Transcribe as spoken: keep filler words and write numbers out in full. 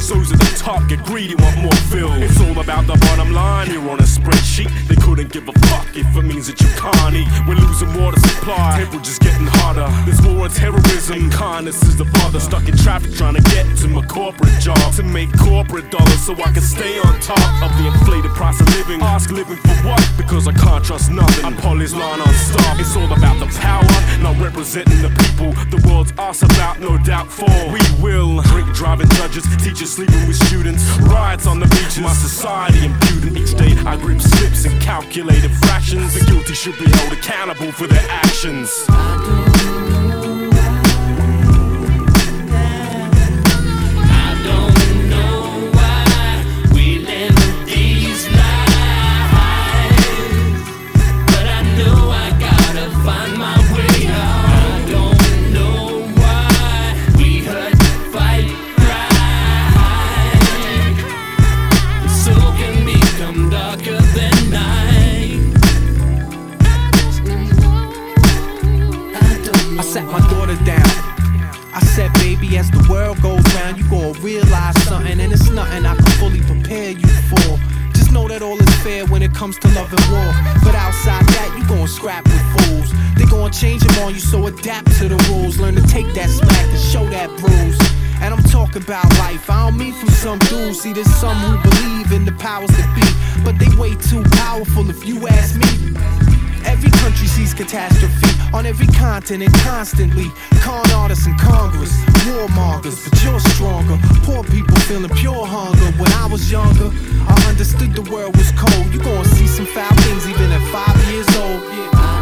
Cause those at the top get greedy, want more fill. It's all about the bottom line, you're on a spreadsheet. They couldn't give a fuck if it means that you can't eat. We're losing water supply, temperature's getting hotter. There's war on terrorism, and kindness is the bother. Stuck in traffic trying to get to my corporate job, to make corporate dollars so I can stay on top of the inflated price of living. Ask living for what? Because I can't trust nothing. I pull his line on stop. It's all about the power, not representing the people. The world's us about, no doubt for. We will drink driving judges, teachers sleeping with students, riots on the beaches. My society impudent. Each day I grip slips and calculated fractions. The guilty should be held accountable for their actions. I sat my daughter down. I said, baby, as the world goes round, you gon' realize something, and it's nothing I can fully prepare you for. Just know that all is fair when it comes to love and war. But outside that, you gon' scrap with fools. They gon' change them on you, so adapt to the rules. Learn to take that smack and show that bruise. And I'm talking about life, I don't mean from some dudes. See, there's some who believe in the powers that be, but they way too powerful if you ask me. Every country sees catastrophe on every continent constantly. Con artists in Congress, warmongers, but you're stronger. Poor people feeling pure hunger. When I was younger, I understood the world was cold. You gon' see some foul things even at five years old. Yeah.